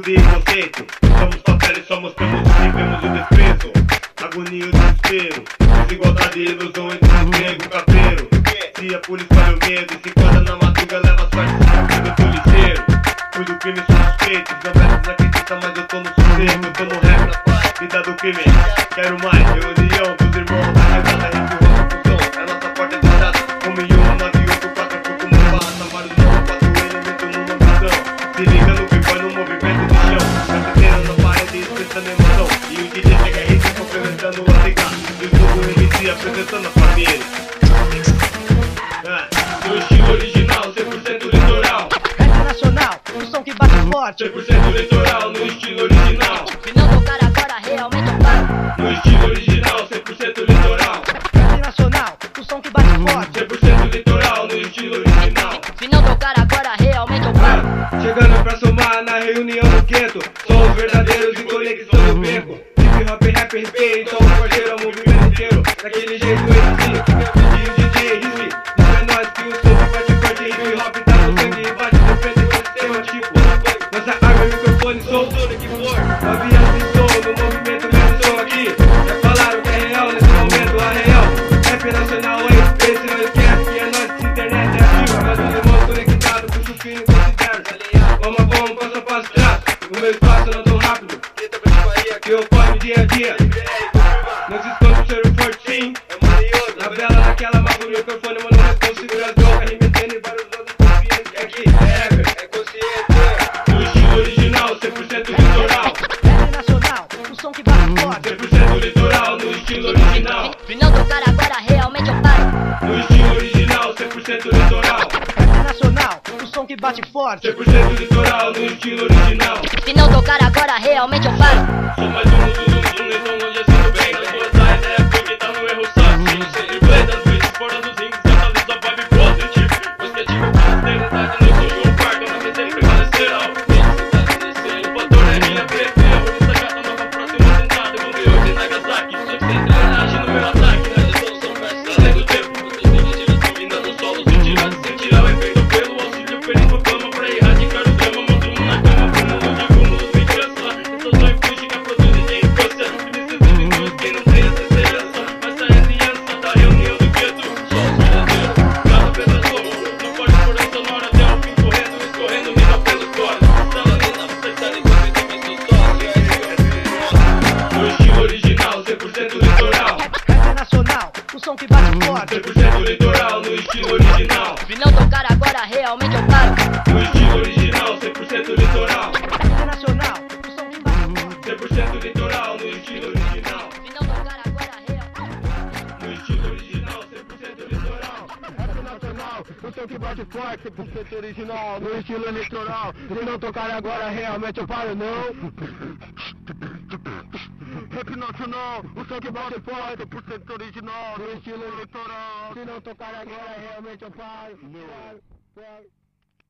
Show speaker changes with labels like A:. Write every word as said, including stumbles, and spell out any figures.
A: de conceito. Somos papéis, só mostramos o que vemos o desprezo. Agonia e desespero, desigualdade e ilusão entre o grego e o caveiro. Se a polícia olha o medo e se enquadra na madruga, leva a sorte se cuida do ligeiro. Fui do crime, sou suspeito, não meto na crítica, mas eu tô no sossego. Eu tô no rap na paz, vida do crime. Quero mais, reunião dos irmãos, da risada, rap, rock, fusão. É nossa porta de entrada, como em um, nove, oito, quatro, pouco, como passa. Vários novos, quatro elementos numa visão. Se liga no que foi no movimento do chão. Cafeteira na parede, expressando emoção. E o D J pega a rede, complementando a cigarra. E o jogo M C apresentando a família. É, no estilo original, cem por cento litoral.
B: Rap nacional, o som que bate forte.
A: cem por cento litoral, no estilo original.
B: Se não tocar agora, realmente eu paro.
A: No estilo original, cem por cento litoral.
B: Rap nacional, o som que bate forte.
A: cem por cento litoral, no estilo original.
B: Se não tocar agora, realmente eu paro.
A: Chegando pra somar na reunião do gueto. São os verdadeiros em conexão no beco. Hip hop, rap, R P, então o parceiro é o movimento inteiro. Daquele jeito M C, que meu pedido D J Rizzi. Isso é nós que o som bate forte. Hip hop tá no sangue e bate de frente com o sistema tipo. Nossa arma, microfone, som, tudo que for. Avião de som, no movimento mesmo som aqui. Já falaram que é real nesse momento, a real. Rap nacional é esse, não esquece que é nós que internet é ativa. Mas os irmãos conectados, puxo o fino e considero. Vamos a vamos, passo a passo, traço. O meu espaço não tão rápido que eu corro dia a dia. Não se esconde o cheiro forte, sim. Na vela daquela marca o microfone, mano, não considera as drogas. Remetendo em vários outros confiantes. É aqui, é rapper, é consciente. No estilo original, cem por cento litoral.
B: Rap nacional, o som que bate forte.
A: cem por cento litoral, no estilo original.
B: Se não tocar agora, realmente eu paro.
A: No estilo original, cem por cento litoral.
B: Rap nacional, o som que bate forte.
A: cem por cento litoral, no estilo original.
B: Se não tocar agora, realmente eu paro.
A: Sou mais um do zum zum, então hoje eu sinto bem. Nas duas áreas é porque tá no erro só. No centro play das beats, fora dos rings, catalisa a vibe positiva. Positivo, posteridade, não surgiu um parque, mas sempre prevalecerá. O fator é minha preferência. Isso gata nova próxima sentada, como eu de Nagasaki. Sempre sem treinagem no meu ataque, mas eu sou um verso além do tempo. Vocês têm geração vinda do solo, se tirar, sem tirar o efeito pelo auxílio, perigo, fama pra erradicar o drama. Mando um na cama, cúmulo de cúmulos, me cansa. Eu sou só influência produzida de infância. Precisa de luz, quem não tem essa esperança. Mas sai a aliança da reunião do gueto. Só os verdadeiros, cada pedaço. Não pode por a sonora até o fim, correndo, escorrendo, mina pelos coros. Salamina, você sabe que eu fiz meus sócios. No estilo original, cem por cento litoral.
B: Rap nacional, o som que bate forte.
A: cem por cento litoral, no estilo original.
B: Se não tocar agora, realmente eu paro.
A: No estilo original, cem por cento litoral.
B: Rap nacional, o som que bate forte.
A: cem por cento litoral, no estilo original.
B: Se não tocar agora, realmente.
A: No estilo original, cem por cento litoral.
C: Rap nacional, o som que bate forte, cem por cento original, no estilo litoral. Se não tocar agora, realmente eu paro, não. Rap nacional, o som que bate forte, cem por cento original, no estilo litoral. Se não tocar agora, realmente eu paro, não.